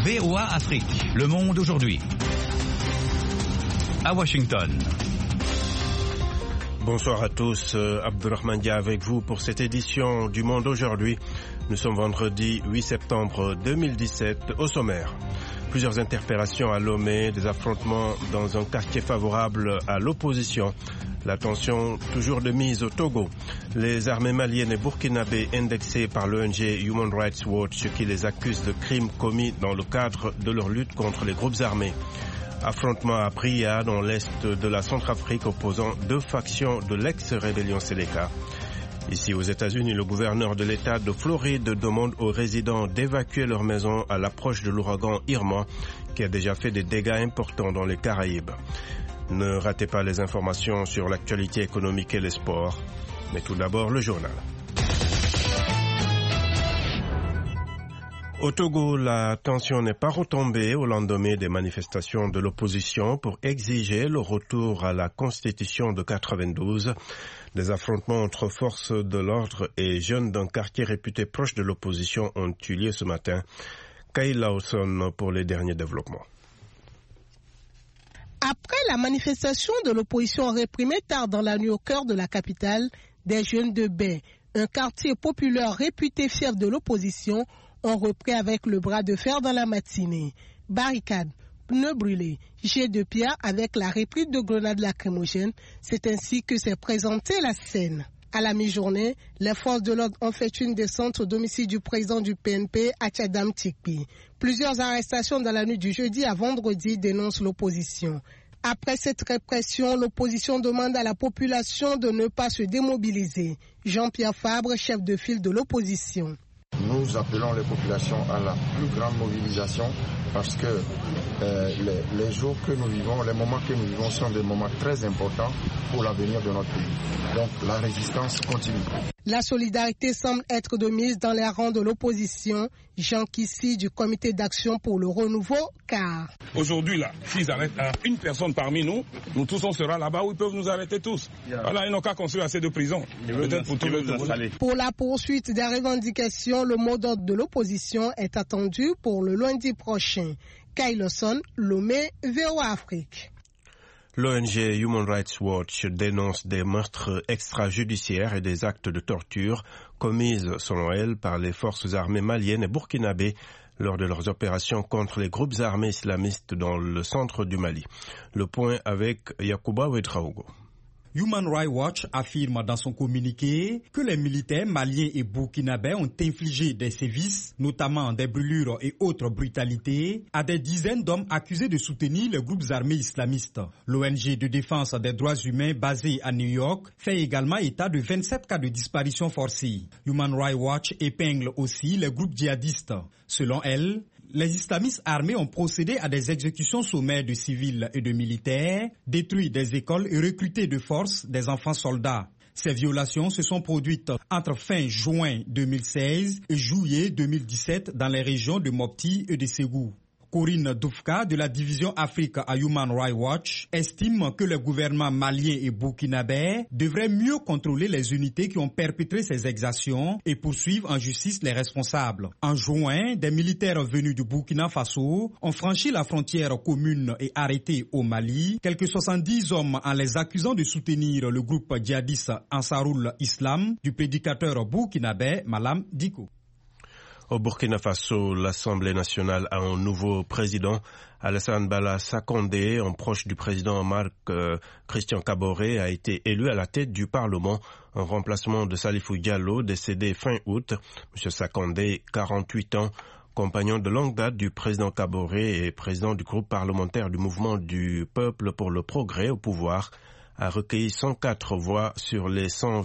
VOA Afrique, le monde aujourd'hui. À Washington. Bonsoir à tous, Abdurrahman Dia avec vous pour cette édition du Monde aujourd'hui. Nous sommes vendredi 8 septembre 2017, au sommaire. Plusieurs interpellations à Lomé, des affrontements dans un quartier favorable à l'opposition. La tension toujours de mise au Togo. Les armées maliennes et burkinabées indexées par l'ONG Human Rights Watch qui les accusent de crimes commis dans le cadre de leur lutte contre les groupes armés. Affrontement à Bria dans l'est de la Centrafrique opposant deux factions de l'ex-rébellion Séléka. Ici aux États-Unis, le gouverneur de l'État de Floride demande aux résidents d'évacuer leur maison à l'approche de l'ouragan Irma qui a déjà fait des dégâts importants dans les Caraïbes. Ne ratez pas les informations sur l'actualité économique et les sports. Mais tout d'abord, le journal. Au Togo, la tension n'est pas retombée au lendemain des manifestations de l'opposition pour exiger le retour à la Constitution de 92. Des affrontements entre forces de l'ordre et jeunes d'un quartier réputé proche de l'opposition ont eu lieu ce matin. Kyle Lawson pour les derniers développements. Après la manifestation de l'opposition réprimée tard dans la nuit au cœur de la capitale, des jeunes de Bay, un quartier populaire réputé fief de l'opposition, ont repris avec le bras de fer dans la matinée. Barricades, pneus brûlés, jets de pierre avec la réplique de grenades lacrymogènes, c'est ainsi que s'est présentée la scène. À la mi-journée, les forces de l'ordre ont fait une descente au domicile du président du PNP, Atchadam Tikpi. Plusieurs arrestations dans la nuit du jeudi à vendredi dénoncent l'opposition. Après cette répression, l'opposition demande à la population de ne pas se démobiliser. Jean-Pierre Fabre, chef de file de l'opposition. Nous appelons les populations à la plus grande mobilisation parce que les jours que nous vivons, les moments que nous vivons sont des moments très importants pour l'avenir de notre pays. Donc la résistance continue. La solidarité semble être de mise dans les rangs de l'opposition. Jean Kissi du comité d'action pour le renouveau, car aujourd'hui là, s'ils arrêtent une personne parmi nous, nous tous on sera là-bas où ils peuvent nous arrêter tous. Voilà, ils n'ont qu'à construire assez de prisons. Peut-être pour tout le monde. Pour la poursuite des revendications, le mot d'ordre de l'opposition est attendu pour le lundi prochain. Kyle Lawson, Lomé, VOA Afrique. L'ONG Human Rights Watch dénonce des meurtres extrajudiciaires et des actes de torture commises, selon elle, par les forces armées maliennes et burkinabées lors de leurs opérations contre les groupes armés islamistes dans le centre du Mali. Le point avec Yacouba Ouedraogo. Human Rights Watch affirme dans son communiqué que les militaires maliens et burkinabés ont infligé des sévices, notamment des brûlures et autres brutalités, à des dizaines d'hommes accusés de soutenir les groupes armés islamistes. L'ONG de défense des droits humains basée à New York fait également état de 27 cas de disparition forcée. Human Rights Watch épingle aussi les groupes djihadistes. Selon elle, les islamistes armés ont procédé à des exécutions sommaires de civils et de militaires, détruit des écoles et recruté de force des enfants soldats. Ces violations se sont produites entre fin juin 2016 et juillet 2017 dans les régions de Mopti et de Ségou. Corinne Doufka de la division Afrique à Human Rights Watch estime que les gouvernements maliens et burkinabés devraient mieux contrôler les unités qui ont perpétré ces exactions et poursuivre en justice les responsables. En juin, des militaires venus du Burkina Faso ont franchi la frontière commune et arrêté au Mali quelques 70 hommes en les accusant de soutenir le groupe djihadiste Ansarul Islam du prédicateur burkinabé Malam Dicko. Au Burkina Faso, l'Assemblée nationale a un nouveau président. Alassane Bala Sakondé, un proche du président Christian Kaboré, a été élu à la tête du Parlement en remplacement de Salifou Diallo, décédé fin août. M. Sakondé, 48 ans, compagnon de longue date du président Kaboré et président du groupe parlementaire du Mouvement du Peuple pour le Progrès au pouvoir, a recueilli 104 voix sur les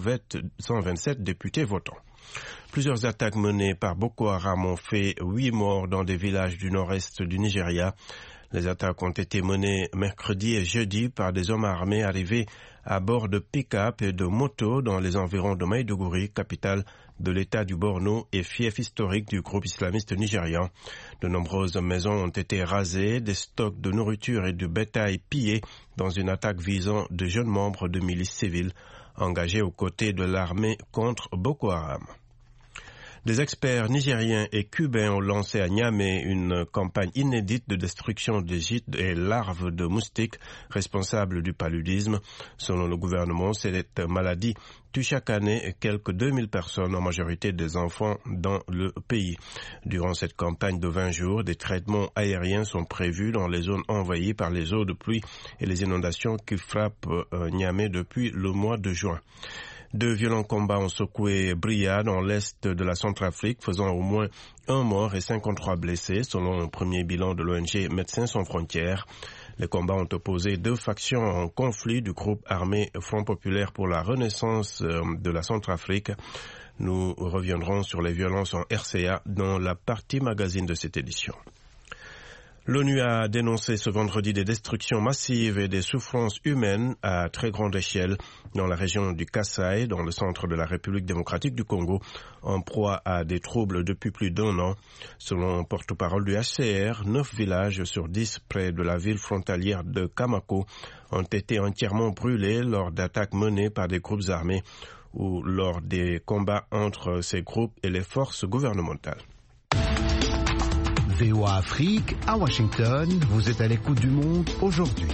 127 députés votants. Plusieurs attaques menées par Boko Haram ont fait 8 morts dans des villages du nord-est du Nigeria. Les attaques ont été menées mercredi et jeudi par des hommes armés arrivés à bord de pick-up et de motos dans les environs de Maïdougouri, capitale de l'État du Borno et fief historique du groupe islamiste nigérian. De nombreuses maisons ont été rasées, des stocks de nourriture et de bétail pillés dans une attaque visant de jeunes membres de milices civiles engagés aux côtés de l'armée contre Boko Haram. Des experts nigériens et cubains ont lancé à Niamey une campagne inédite de destruction des gîtes et larves de moustiques responsables du paludisme. Selon le gouvernement, cette maladie tue chaque année quelques 2000 personnes, en majorité des enfants, dans le pays. Durant cette campagne de 20 jours, des traitements aériens sont prévus dans les zones envahies par les eaux de pluie et les inondations qui frappent Niamey depuis le mois de juin. De violents combats ont secoué Bria dans l'est de la Centrafrique, faisant au moins 1 mort et 53 blessés, selon un premier bilan de l'ONG Médecins sans frontières. Les combats ont opposé 2 factions en conflit du groupe armé Front populaire pour la renaissance de la Centrafrique. Nous reviendrons sur les violences en RCA dans la partie magazine de cette édition. L'ONU a dénoncé ce vendredi des destructions massives et des souffrances humaines à très grande échelle dans la région du Kasaï, dans le centre de la République démocratique du Congo, en proie à des troubles depuis plus d'1 an. Selon un porte-parole du HCR, 9 villages sur 10 près de la ville frontalière de Kamako ont été entièrement brûlés lors d'attaques menées par des groupes armés ou lors des combats entre ces groupes et les forces gouvernementales. VOA Afrique, à Washington, vous êtes à l'écoute du monde aujourd'hui.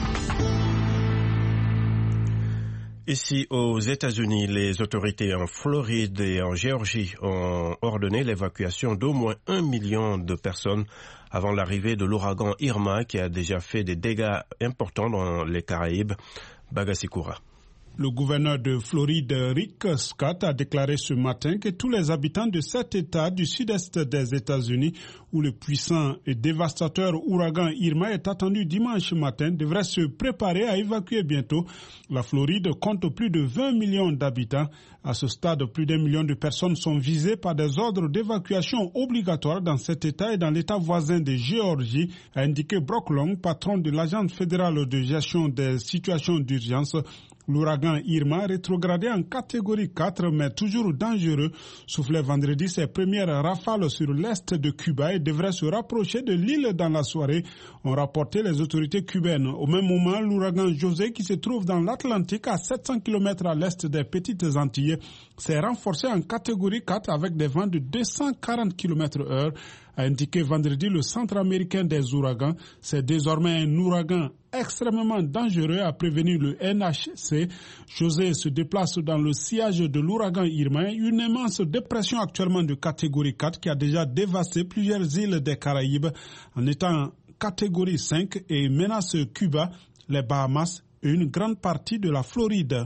Ici aux États-Unis, les autorités en Floride et en Géorgie ont ordonné l'évacuation d'au moins 1 million de personnes avant l'arrivée de l'ouragan Irma qui a déjà fait des dégâts importants dans les Caraïbes. Bagasikoura. Le gouverneur de Floride, Rick Scott, a déclaré ce matin que tous les habitants de cet État du sud-est des États-Unis, où le puissant et dévastateur ouragan Irma est attendu dimanche matin, devraient se préparer à évacuer bientôt. La Floride compte plus de 20 millions d'habitants. À ce stade, plus d'1 million de personnes sont visées par des ordres d'évacuation obligatoires dans cet État et dans l'État voisin de Géorgie, a indiqué Brock Long, patron de l'Agence fédérale de gestion des situations d'urgence. L'ouragan Irma, rétrogradé en catégorie 4, mais toujours dangereux, soufflait vendredi ses premières rafales sur l'est de Cuba et devrait se rapprocher de l'île dans la soirée, ont rapporté les autorités cubaines. Au même moment, l'ouragan José, qui se trouve dans l'Atlantique à 700 km à l'est des Petites Antilles, s'est renforcé en catégorie 4 avec des vents de 240 km/h, a indiqué vendredi le Centre américain des ouragans. C'est désormais un ouragan extrêmement dangereux, a prévenu le NHC. José se déplace dans le sillage de l'ouragan Irma, une immense dépression actuellement de catégorie 4 qui a déjà dévasté plusieurs îles des Caraïbes en étant catégorie 5 et menace Cuba, les Bahamas et une grande partie de la Floride.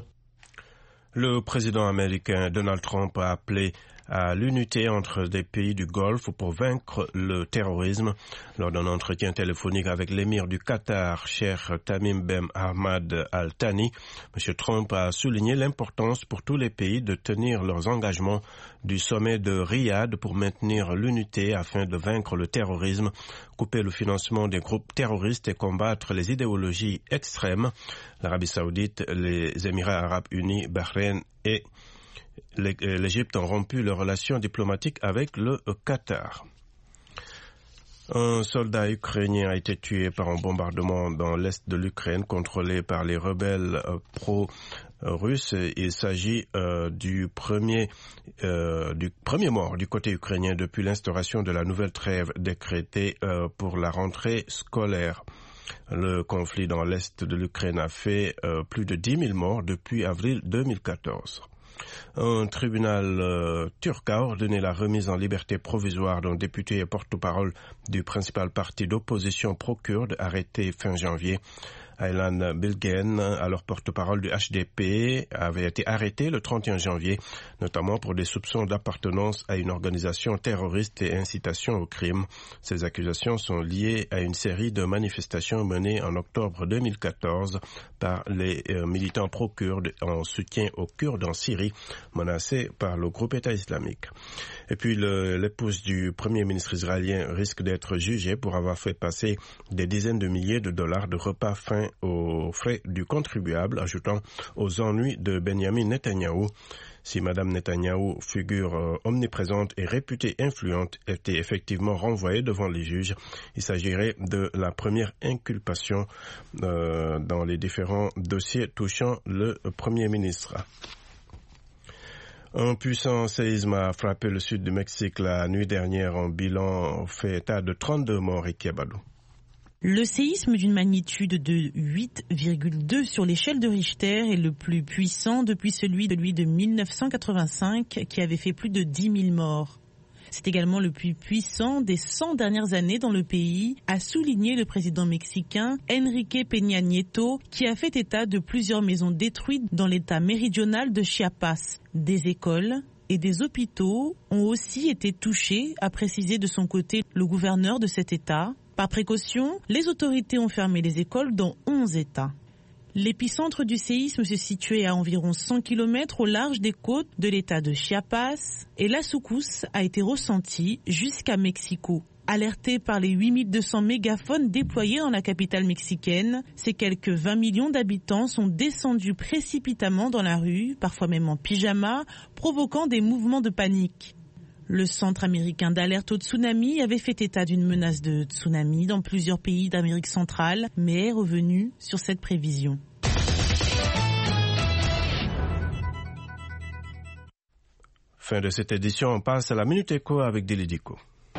Le président américain Donald Trump a appelé à l'unité entre des pays du Golfe pour vaincre le terrorisme. Lors d'un entretien téléphonique avec l'émir du Qatar, Cheikh Tamim Ben Ahmad Al Thani, M. Trump a souligné l'importance pour tous les pays de tenir leurs engagements du sommet de Riyad pour maintenir l'unité afin de vaincre le terrorisme, couper le financement des groupes terroristes et combattre les idéologies extrêmes. L'Arabie Saoudite, les Émirats Arabes Unis, Bahreïn et l'Égypte ont rompu leurs relations diplomatiques avec le Qatar. Un soldat ukrainien a été tué par un bombardement dans l'est de l'Ukraine contrôlé par les rebelles pro-russes. Il s'agit du premier mort du côté ukrainien depuis l'instauration de la nouvelle trêve décrétée pour la rentrée scolaire. Le conflit dans l'est de l'Ukraine a fait plus de 10 000 morts depuis avril 2014. Un tribunal turc a ordonné la remise en liberté provisoire d'un député et porte-parole du principal parti d'opposition pro-kurde arrêté fin janvier. Aylan Bilgen, alors porte-parole du HDP, avait été arrêté le 31 janvier, notamment pour des soupçons d'appartenance à une organisation terroriste et incitation au crime. Ces accusations sont liées à une série de manifestations menées en octobre 2014 par les militants pro-kurdes en soutien aux Kurdes en Syrie, menacés par le groupe État islamique. Et puis l'épouse du premier ministre israélien risque d'être jugée pour avoir fait passer des dizaines de milliers de dollars de repas fins aux frais du contribuable, ajoutant aux ennuis de Benjamin Netanyahou. Si Mme Netanyahou, figure omniprésente et réputée influente, était effectivement renvoyée devant les juges, il s'agirait de la première inculpation dans les différents dossiers touchant le Premier ministre. Un puissant séisme a frappé le sud du Mexique la nuit dernière. En bilan fait état de 32 morts. Ricky Abadou. Le séisme d'une magnitude de 8,2 sur l'échelle de Richter est le plus puissant depuis celui de 1985 qui avait fait plus de 10 000 morts. C'est également le plus puissant des 100 dernières années dans le pays, a souligné le président mexicain Enrique Peña Nieto, qui a fait état de plusieurs maisons détruites dans l'état méridional de Chiapas. Des écoles et des hôpitaux ont aussi été touchés, a précisé de son côté le gouverneur de cet état. Par précaution, les autorités ont fermé les écoles dans 11 États. L'épicentre du séisme se situait à environ 100 km au large des côtes de l'État de Chiapas et la secousse a été ressentie jusqu'à Mexico. Alertés par les 8200 mégaphones déployés dans la capitale mexicaine, ces quelques 20 millions d'habitants sont descendus précipitamment dans la rue, parfois même en pyjama, provoquant des mouvements de panique. Le Centre américain d'alerte au tsunami avait fait état d'une menace de tsunami dans plusieurs pays d'Amérique centrale, mais est revenu sur cette prévision. Fin de cette édition, on passe à la Minute Éco avec Dili Diko.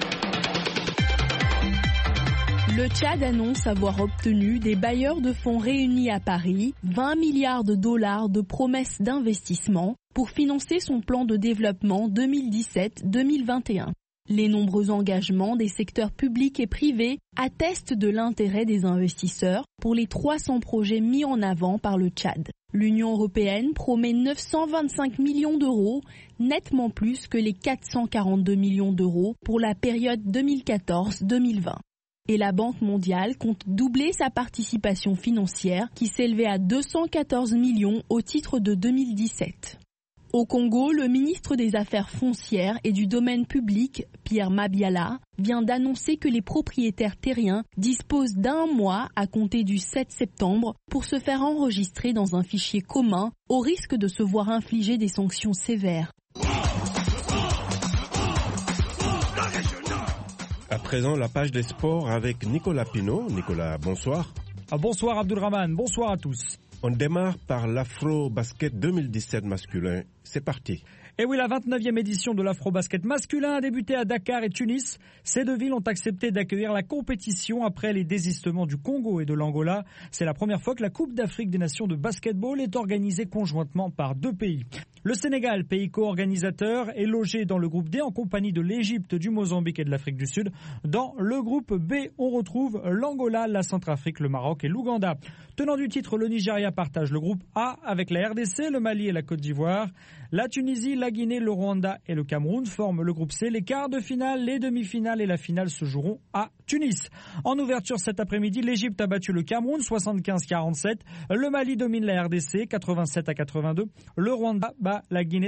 Le Tchad annonce avoir obtenu des bailleurs de fonds réunis à Paris 20 milliards de dollars de promesses d'investissement pour financer son plan de développement 2017-2021. Les nombreux engagements des secteurs publics et privés attestent de l'intérêt des investisseurs pour les 300 projets mis en avant par le Tchad. L'Union européenne promet 925 millions d'euros, nettement plus que les 442 millions d'euros pour la période 2014-2020. Et la Banque mondiale compte doubler sa participation financière qui s'élevait à 214 millions au titre de 2017. Au Congo, le ministre des Affaires foncières et du domaine public, Pierre Mabiala, vient d'annoncer que les propriétaires terriens disposent d'un mois à compter du 7 septembre pour se faire enregistrer dans un fichier commun au risque de se voir infliger des sanctions sévères. À présent, la page des sports avec Nicolas Pinault. Nicolas, bonsoir. Bonsoir Abdulrahman, bonsoir à tous. On démarre par l'Afro-Basket 2017 masculin. C'est parti. Et oui, la 29e édition de l'Afro-Basket masculin a débuté à Dakar et Tunis. Ces deux villes ont accepté d'accueillir la compétition après les désistements du Congo et de l'Angola. C'est la première fois que la Coupe d'Afrique des Nations de basketball est organisée conjointement par deux pays. Le Sénégal, pays co-organisateur, est logé dans le groupe D en compagnie de l'Égypte, du Mozambique et de l'Afrique du Sud. Dans le groupe B, on retrouve l'Angola, la Centrafrique, le Maroc et l'Ouganda. Tenant du titre, le Nigeria partage le groupe A avec la RDC, le Mali et la Côte d'Ivoire. La Tunisie, la Guinée, le Rwanda et le Cameroun forment le groupe C. Les quarts de finale, les demi-finales et la finale se joueront à Tunis. En ouverture cet après-midi, l'Égypte a battu le Cameroun 75-47. Le Mali domine la RDC 87-82. Le Rwanda bat la Guinée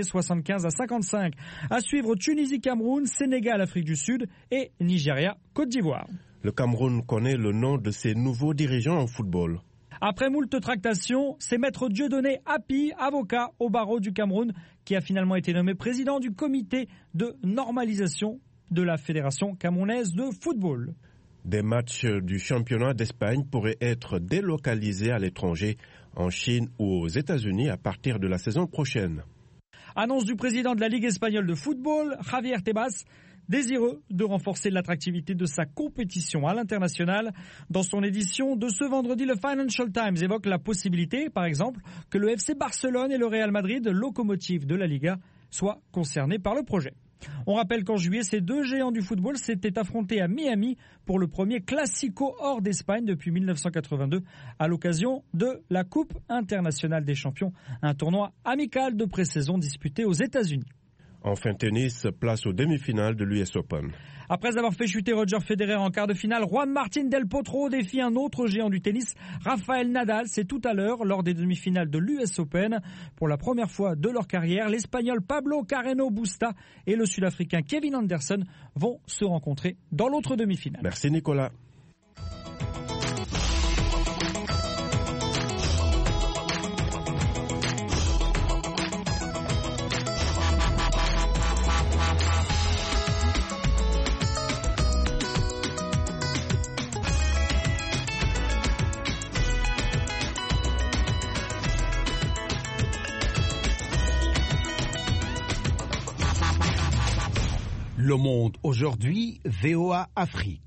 75-55. À suivre Tunisie-Cameroun, Sénégal-Afrique du Sud et Nigeria-Côte d'Ivoire. Le Cameroun connaît le nom de ses nouveaux dirigeants en football. Après moult tractations, c'est Maître Dieudonné Hapi, avocat au barreau du Cameroun, qui a finalement été nommé président du comité de normalisation de la Fédération camerounaise de football. Des matchs du championnat d'Espagne pourraient être délocalisés à l'étranger, en Chine ou aux États-Unis à partir de la saison prochaine. Annonce du président de la Ligue espagnole de football, Javier Tebas, désireux de renforcer l'attractivité de sa compétition à l'international. Dans son édition de ce vendredi, le Financial Times évoque la possibilité, par exemple, que le FC Barcelone et le Real Madrid, locomotive de la Liga, soient concernés par le projet. On rappelle qu'en juillet, ces deux géants du football s'étaient affrontés à Miami pour le premier Classico hors d'Espagne depuis 1982 à l'occasion de la Coupe internationale des champions, un tournoi amical de pré-saison disputé aux États-Unis. Enfin, tennis, place aux demi-finales de l'US Open. Après avoir fait chuter Roger Federer en quart de finale, Juan Martín del Potro défie un autre géant du tennis, Rafael Nadal. C'est tout à l'heure lors des demi-finales de l'US Open. Pour la première fois de leur carrière, l'Espagnol Pablo Carreno Busta et le Sud-Africain Kevin Anderson vont se rencontrer dans l'autre demi-finale. Merci Nicolas. Le Monde aujourd'hui, VOA Afrique.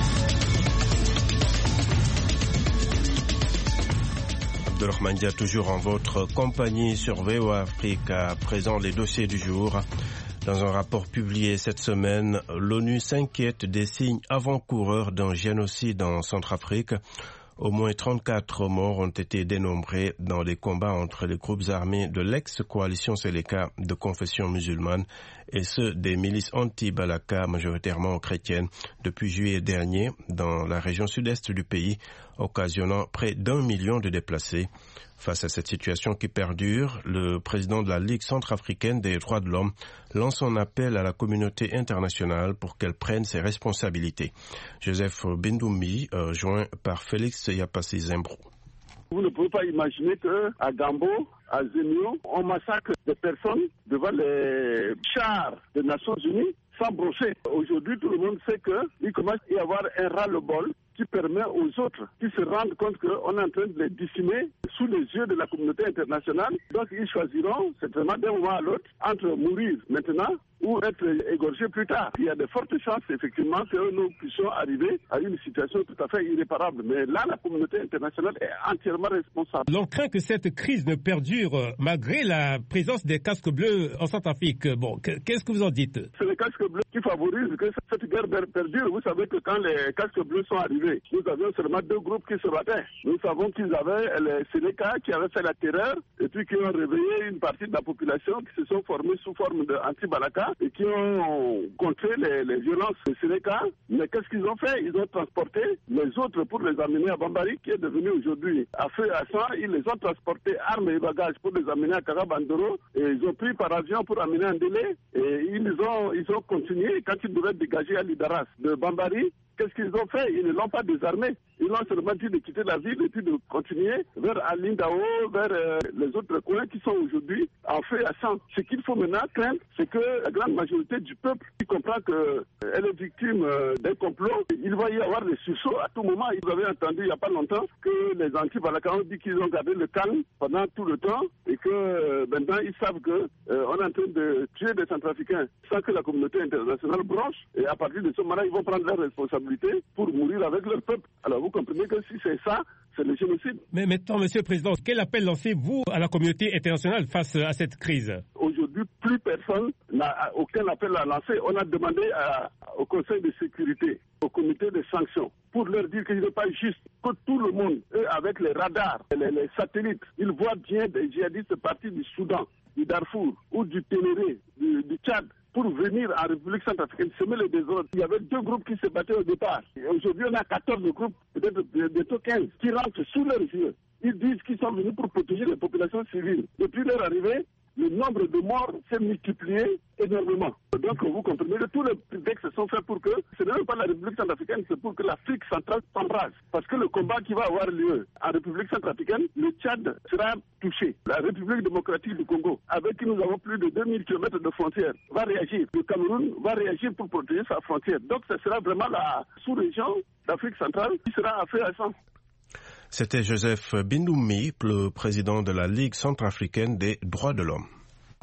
Abdelrahman Dia, toujours en votre compagnie sur VOA Afrique. À présent, les dossiers du jour. Dans un rapport publié cette semaine, l'ONU s'inquiète des signes avant-coureurs d'un génocide en Centrafrique. Au moins 34 morts ont été dénombrés dans les combats entre les groupes armés de l'ex-coalition Seleka de confession musulmane et ceux des milices anti-Balaka majoritairement chrétiennes depuis juillet dernier dans la région sud-est du pays, occasionnant près d'1 million de déplacés. Face à cette situation qui perdure, le président de la Ligue centrafricaine des droits de l'homme lance un appel à la communauté internationale pour qu'elle prenne ses responsabilités. Joseph Bindoumi, joint par Félix Yapassi Zimbrou. Vous ne pouvez pas imaginer qu'à Gambo, à Zemio, on massacre des personnes devant les chars des Nations Unies sans brosser. Aujourd'hui, tout le monde sait qu'il commence à y avoir un ras-le-bol qui permet aux autres qui se rendent compte qu'on est en train de les décimer sous les yeux de la communauté internationale. Donc ils choisiront certainement d'un moment à l'autre entre mourir maintenant ou être égorgés plus tard. Il y a de fortes chances effectivement que nous puissions arriver à une situation tout à fait irréparable. Mais là, la communauté internationale est entièrement responsable. On craint que cette crise ne perdure malgré la présence des casques bleus en Centrafrique. Bon, qu'est-ce que vous en dites? C'est les casques bleus qui favorisent que cette guerre perdure. Vous savez que quand les casques bleus sont arrivés, nous avions seulement 2 groupes qui se battaient. Nous savons qu'ils avaient les Seleka qui avaient fait la terreur et puis qui ont réveillé une partie de la population qui se sont formés sous forme d'anti-Balaka et qui ont contré les violences des Seleka. Mais qu'est-ce qu'ils ont fait? Ils ont transporté les autres pour les amener à Bambari, qui est devenu aujourd'hui à feu et à sang. Ils les ont transportés armes et bagages pour les amener à Karabandoro et ils ont pris par avion pour amener un délai et ils ont continué quand ils devaient dégager à Lidaras de Bambari. Qu'est-ce qu'ils ont fait? Ils ne l'ont pas désarmé. Ils l'ont seulement dit de quitter la ville et puis de continuer vers Alindao, vers les autres coins qui sont aujourd'hui en feu et à sang. Ce qu'il faut maintenant craindre, c'est que la grande majorité du peuple qui comprend qu'elle est victime d'un complot, il va y avoir des sursauts à tout moment. Vous avez entendu il n'y a pas longtemps que les anti-Balaka ont dit qu'ils ont gardé le calme pendant tout le temps et que maintenant ils savent qu'on est en train de tuer des Centrafricains sans que la communauté internationale bronche. Et à partir de ce moment-là, ils vont prendre leurs responsabilités pour mourir avec leur peuple. Alors vous comprenez que si c'est ça, c'est le génocide. Mais maintenant, Monsieur le Président, quel appel lancez-vous à la communauté internationale face à cette crise? Aujourd'hui, plus personne n'a aucun appel à lancer. On a demandé au Conseil de sécurité, au comité de sanctions, pour leur dire qu'il n'est pas juste que tout le monde, eux, avec les radars, les satellites, ils voient bien des djihadistes partis du Soudan, du Darfour ou du Ténéré, du Tchad, pour venir en République centrafricaine semer le désordre. Il y avait 2 groupes qui se battaient au départ. Et aujourd'hui, on a 14 groupes, peut-être bientôt 15, qui rentrent sous leurs yeux. Ils disent qu'ils sont venus pour protéger les populations civiles. Depuis leur arrivée, le nombre de morts s'est multiplié énormément. Donc vous comprenez que tous les textes sont faits pour que ce n'est même pas la République centrafricaine, c'est pour que l'Afrique centrale s'embrase. Parce que le combat qui va avoir lieu en République centrafricaine, le Tchad sera touché. La République démocratique du Congo, avec qui nous avons plus de 2000 km de frontières, va réagir. Le Cameroun va réagir pour protéger sa frontière. Donc ce sera vraiment la sous-région d'Afrique centrale qui sera à feu à sang. C'était Joseph Bindoumi, le président de la Ligue centrafricaine des droits de l'homme.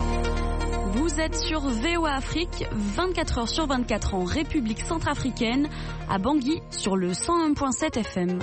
Vous êtes sur VOA Afrique, 24 heures sur 24 en République centrafricaine, à Bangui sur le 101.7 FM.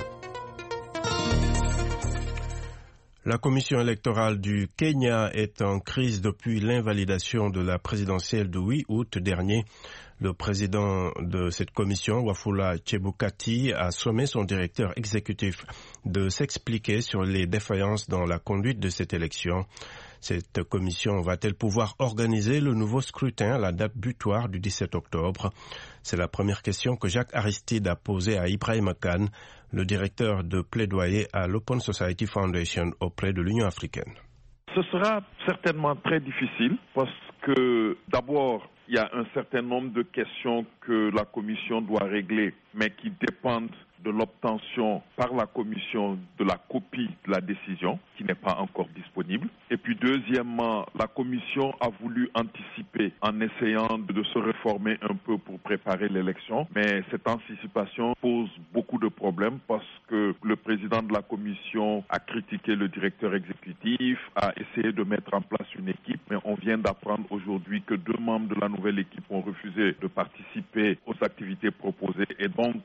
La commission électorale du Kenya est en crise depuis l'invalidation de la présidentielle du 8 août dernier. Le président de cette commission, Wafula Chebukati, a sommé son directeur exécutif de s'expliquer sur les défaillances dans la conduite de cette élection. Cette commission va-t-elle pouvoir organiser le nouveau scrutin à la date butoir du 17 octobre? C'est la première question que Jacques Aristide a posée à Ibrahim Khan, le directeur de plaidoyer à l'Open Society Foundation auprès de l'Union africaine. Ce sera certainement très difficile parce que d'abord, il y a un certain nombre de questions que la Commission doit régler, mais qui dépendent de l'obtention par la Commission de la copie de la décision, qui n'est pas encore disponible. Et puis deuxièmement, la Commission a voulu anticiper en essayant de se réformer un peu pour préparer l'élection. Mais cette anticipation pose beaucoup de problèmes parce que le président de la Commission a critiqué le directeur exécutif, a essayé de mettre en place une équipe. Mais on vient d'apprendre aujourd'hui que 2 membres de la nouvelle équipe ont refusé de participer aux activités proposées. Et donc,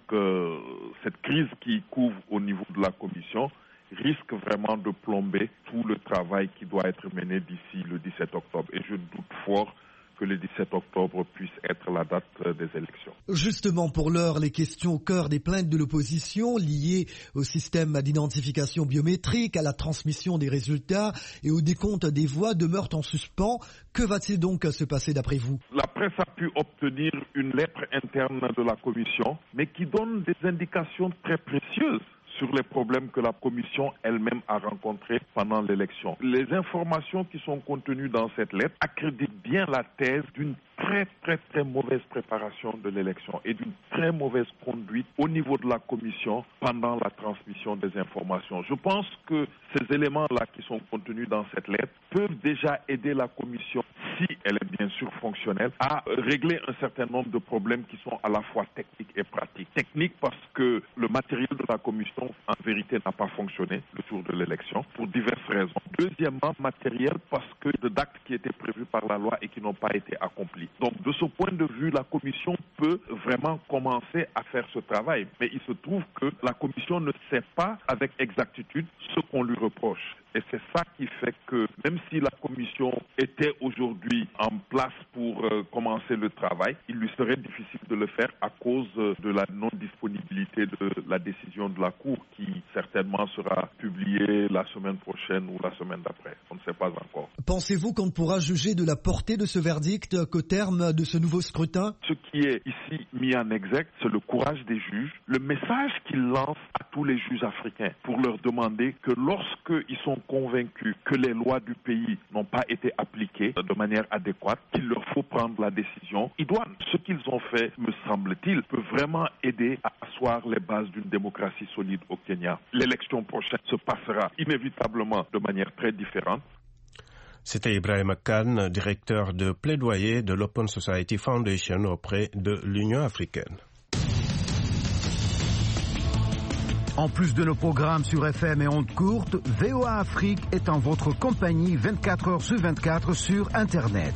cette crise qui couvre au niveau de la Commission risque vraiment de plomber tout le travail qui doit être mené d'ici le 17 octobre. Et je doute fort que le 17 octobre puisse être la date des élections. Justement, pour l'heure, les questions au cœur des plaintes de l'opposition liées au système d'identification biométrique, à la transmission des résultats et au décompte des voix demeurent en suspens. Que va-t-il donc se passer d'après vous? La presse a pu obtenir une lettre interne de la Commission, mais qui donne des indications très précieuses sur les problèmes que la Commission elle-même a rencontrés pendant l'élection. Les informations qui sont contenues dans cette lettre accréditent bien la thèse d'une très mauvaise préparation de l'élection et d'une très mauvaise conduite au niveau de la Commission pendant la transmission des informations. Je pense que ces éléments-là qui sont contenus dans cette lettre peuvent déjà aider la Commission, si elle est bien sûr fonctionnelle, à régler un certain nombre de problèmes qui sont à la fois techniques et pratiques. Techniques parce que le matériel de la Commission, en vérité, n'a pas fonctionné le jour de l'élection pour diverses raisons. Deuxièmement, matériel parce que d'actes qui étaient prévus par la loi et qui n'ont pas été accomplis. Donc, de ce point de vue, la Commission peut vraiment commencer à faire ce travail. Mais il se trouve que la Commission ne sait pas avec exactitude ce qu'on lui reproche. Et c'est ça qui fait que même si la Commission était aujourd'hui en place pour commencer le travail, il lui serait difficile de le faire à cause de la non-disponibilité de la décision de la Cour qui certainement sera publiée la semaine prochaine ou la semaine d'après. On ne sait pas encore. Pensez-vous qu'on pourra juger de la portée de ce verdict qu'au terme de ce nouveau scrutin? Ce qui est ici mis en exergue, c'est le courage des juges, le message qu'ils lancent à tous les juges africains pour leur demander que lorsqu'ils sont convaincus que les lois du pays n'ont pas été appliquées de manière adéquate, qu'il leur faut prendre la décision idoine. Ce qu'ils ont fait, me semble-t-il, peut vraiment aider à asseoir les bases d'une démocratie solide au Kenya. L'élection prochaine se passera inévitablement de manière très différente. C'était Ibrahim Khan, directeur de plaidoyer de l'Open Society Foundation auprès de l'Union africaine. En plus de nos programmes sur FM et ondes courtes, VOA Afrique est en votre compagnie 24 heures sur 24 sur Internet.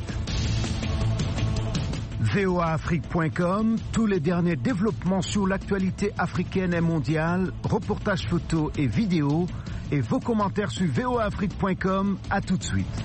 voaafrique.com, tous les derniers développements sur l'actualité africaine et mondiale, reportages photos et vidéos, et vos commentaires sur voaafrique.com. À tout de suite.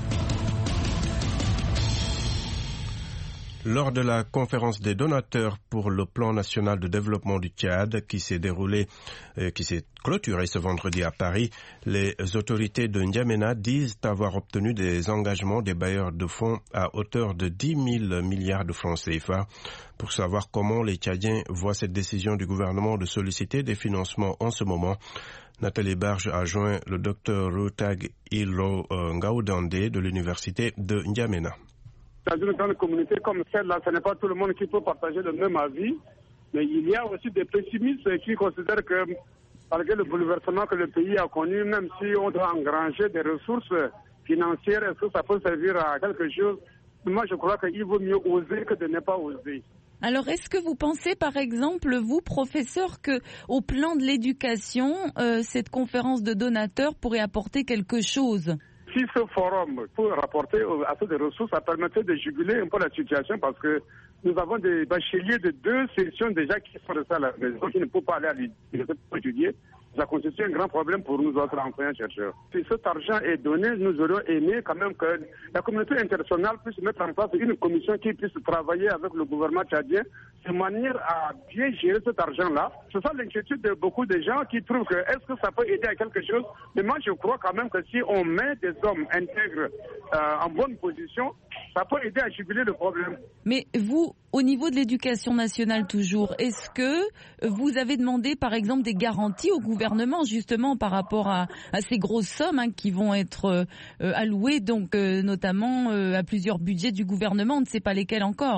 Lors de la conférence des donateurs pour le plan national de développement du Tchad qui s'est clôturée ce vendredi à Paris, les autorités de N'Djamena disent avoir obtenu des engagements des bailleurs de fonds à hauteur de 10 000 milliards de francs CFA. Pour savoir comment les Tchadiens voient cette décision du gouvernement de solliciter des financements en ce moment, Nathalie Barge a joint le Dr Rutag Ilo Ngaoudande de l'université de N'Djamena. Dans une grande communauté comme celle-là, ce n'est pas tout le monde qui peut partager le même avis, mais il y a aussi des pessimistes qui considèrent que malgré le bouleversement que le pays a connu, même si on doit engranger des ressources financières, est-ce que ça peut servir à quelque chose? Moi, je crois qu'il vaut mieux oser que de ne pas oser. Alors, est-ce que vous pensez, par exemple, vous, professeur, que au plan de l'éducation, cette conférence de donateurs pourrait apporter quelque chose? Si ce forum peut rapporter assez de ressources, ça permettrait de juguler un peu la situation parce que nous avons des bacheliers de 2 sessions déjà qui sont restés à la maison, qui ne peuvent pas aller à l'université pour étudier. Ça constitue un grand problème pour nous autres enseignants-chercheurs. Si cet argent est donné, nous aurions aimé quand même que la communauté internationale puisse mettre en place une commission qui puisse travailler avec le gouvernement tchadien de manière à bien gérer cet argent-là. C'est ça l'inquiétude de beaucoup de gens qui trouvent que est-ce que ça peut aider à quelque chose? Mais moi, je crois quand même que si on met des hommes intègres en bonne position, ça peut aider à juguler le problème. Mais vous, au niveau de l'éducation nationale toujours, est-ce que vous avez demandé par exemple des garanties au gouvernement justement par rapport à ces grosses sommes qui vont être allouées donc notamment à plusieurs budgets du gouvernement, on ne sait pas lesquels encore?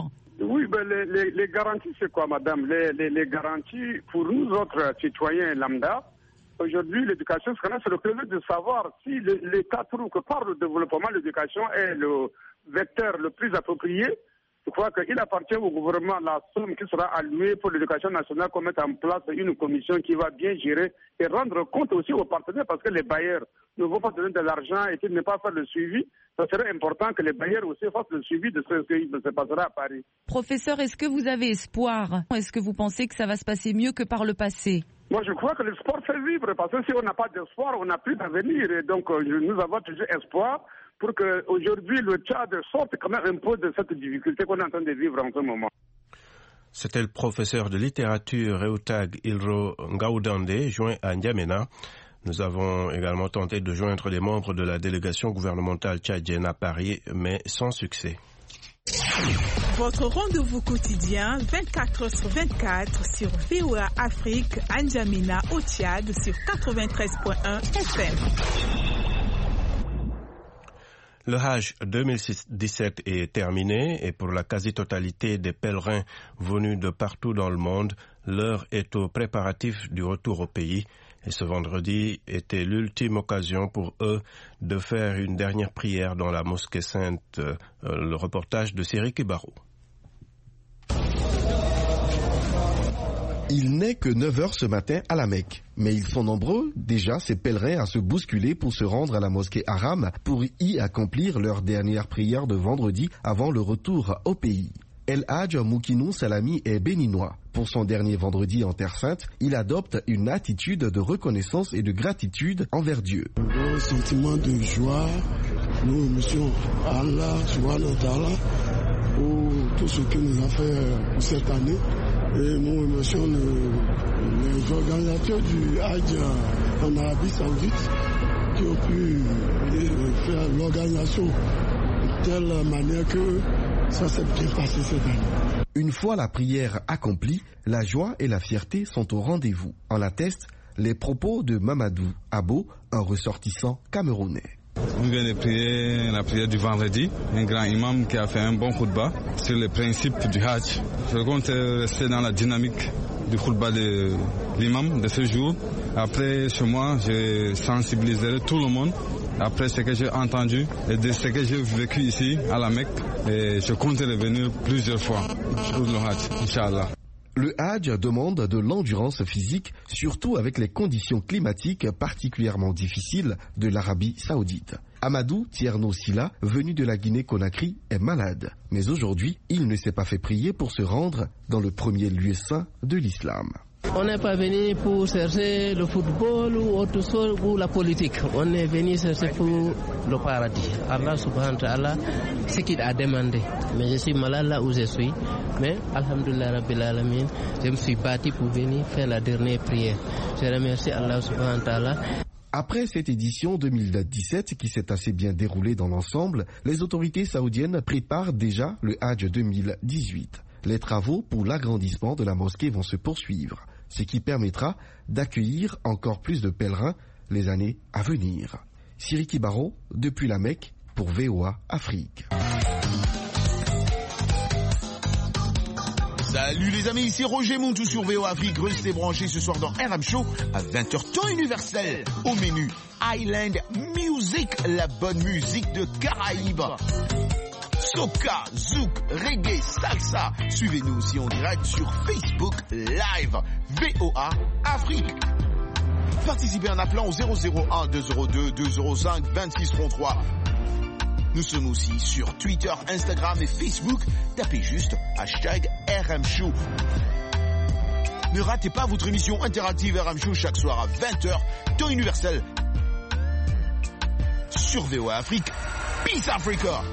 Oui, ben les garanties, c'est quoi, madame? Les garanties, pour nous autres citoyens lambda, aujourd'hui, l'éducation scolaire, c'est le prélude de savoir si l'État trouve que par le développement, l'éducation est le vecteur le plus approprié. Je crois qu'il appartient au gouvernement la somme qui sera allouée pour l'éducation nationale qu'on mette en place une commission qui va bien gérer et rendre compte aussi aux partenaires parce que les bailleurs ne vont pas donner de l'argent et qu'ils ne pas faire le suivi. Ça serait important que les bailleurs aussi fassent le suivi de ce qui se passera à Paris. Professeur, est-ce que vous avez espoir? Est-ce que vous pensez que ça va se passer mieux que par le passé? Moi, je crois que le sport fait vivre parce que si on n'a pas d'espoir, on n'a plus d'avenir. Et donc, nous avons toujours espoir pour qu'aujourd'hui, le Tchad sorte quand même un peu de cette difficulté qu'on est en train de vivre en ce moment. C'était le professeur de littérature Reutag Ilro Ngaoudandé, joint à N'Djamena. Nous avons également tenté de joindre des membres de la délégation gouvernementale tchadienne à Paris, mais sans succès. Votre rendez-vous quotidien 24h/24 sur VOA Afrique, à N'Djamena au Tchad sur 93.1 FM. Le Hajj 2017 est terminé et pour la quasi-totalité des pèlerins venus de partout dans le monde, l'heure est aux préparatifs du retour au pays. Et ce vendredi était l'ultime occasion pour eux de faire une dernière prière dans la mosquée sainte. Le reportage de Siriki Barou. Il n'est que 9h ce matin à la Mecque. Mais ils sont nombreux, déjà, ces pèlerins à se bousculer pour se rendre à la mosquée Haram pour y accomplir leur dernière prière de vendredi avant le retour au pays. El Hadj Moukinou Salami est béninois. Pour son dernier vendredi en Terre Sainte, il adopte une attitude de reconnaissance et de gratitude envers Dieu. Un sentiment de joie, nous remercions Allah, subhanahu wa ta'ala, pour tout ce qu'il nous a fait cette année. Et nous remercions les organisateurs du Hajj en Arabie Saoudite qui ont pu faire l'organisation de telle manière que ça s'est bien passé cette année. Une fois la prière accomplie, la joie et la fierté sont au rendez-vous. En attestent les propos de Mamadou Abo, un ressortissant camerounais. On vient de prier la prière du vendredi, un grand imam qui a fait un bon khutbah sur les principes du Hajj. Je compte rester dans la dynamique du khutbah de l'imam de ce jour. Après, chez moi, je sensibiliserai tout le monde après ce que j'ai entendu et de ce que j'ai vécu ici à la Mecque. Et je compte revenir plusieurs fois pour le Hajj, Inch'Allah. Le Hajj demande de l'endurance physique, surtout avec les conditions climatiques particulièrement difficiles de l'Arabie Saoudite. Amadou Tierno Silla, venu de la Guinée-Conakry, est malade. Mais aujourd'hui, il ne s'est pas fait prier pour se rendre dans le premier lieu saint de l'islam. On n'est pas venu pour chercher le football ou autre chose ou la politique. On est venu chercher pour le paradis. Allah subhanahu wa ta'ala, ce qu'il a demandé. Mais je suis malade là où je suis. Mais, alhamdulillah rabbil alamin, je me suis battu pour venir faire la dernière prière. Je remercie Allah subhanahu wa ta'ala. Après cette édition 2017 qui s'est assez bien déroulée dans l'ensemble, les autorités saoudiennes préparent déjà le Hajj 2018. Les travaux pour l'agrandissement de la mosquée vont se poursuivre, ce qui permettra d'accueillir encore plus de pèlerins les années à venir. Siriki Baro, depuis la Mecque, pour VOA Afrique. Salut les amis, ici Roger Montou sur VOA Afrique. Restez branchés ce soir dans RM Show à 20h temps universel. Au menu, Island Music, la bonne musique de Caraïbes. Soca, zouk, reggae, salsa. Suivez-nous aussi en direct sur Facebook Live. VOA Afrique. Participez en appelant au 001 202 205 2633. Nous sommes aussi sur Twitter, Instagram et Facebook. Tapez juste #RM Show. Ne ratez pas votre émission interactive RM Show chaque soir à 20h, temps universel. Sur VOA Afrique. Peace Africa!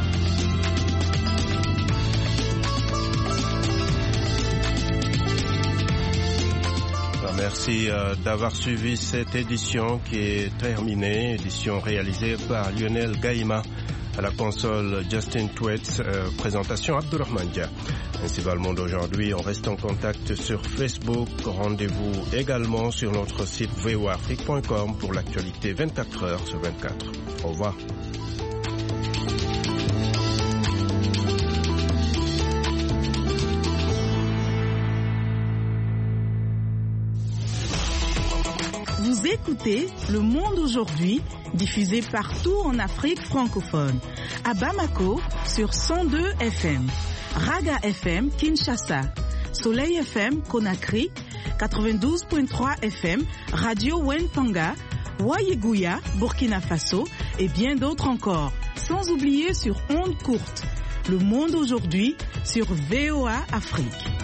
Merci d'avoir suivi cette édition qui est terminée, édition réalisée par Lionel Gaïma, à la console Justin Twets, présentation Abdurrahman Dia. Ainsi va le monde aujourd'hui, on reste en contact sur Facebook, rendez-vous également sur notre site voaafrique.com pour l'actualité 24h/24. Au revoir. Vous écoutez Le Monde aujourd'hui, diffusé partout en Afrique francophone. À Bamako, sur 102 FM. Raga FM, Kinshasa. Soleil FM, Conakry. 92.3 FM, Radio Wentanga. Wayeguya, Burkina Faso. Et bien d'autres encore. Sans oublier sur ondes courtes. Le Monde aujourd'hui, sur VOA Afrique.